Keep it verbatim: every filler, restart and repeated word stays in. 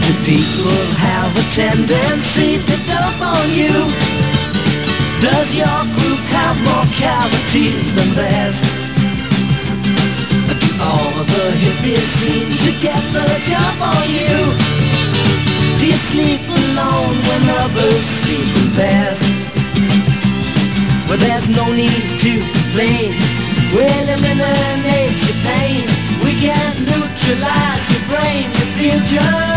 Do people have a tendency to dump on you? Does your group have more cavities than theirs? Do all of the hippies seem to get the jump on you? Do you sleep alone when others sleep in pairs? Well, there's no need to complain. We'll eliminate your pain. We can neutralize your brain. You feel just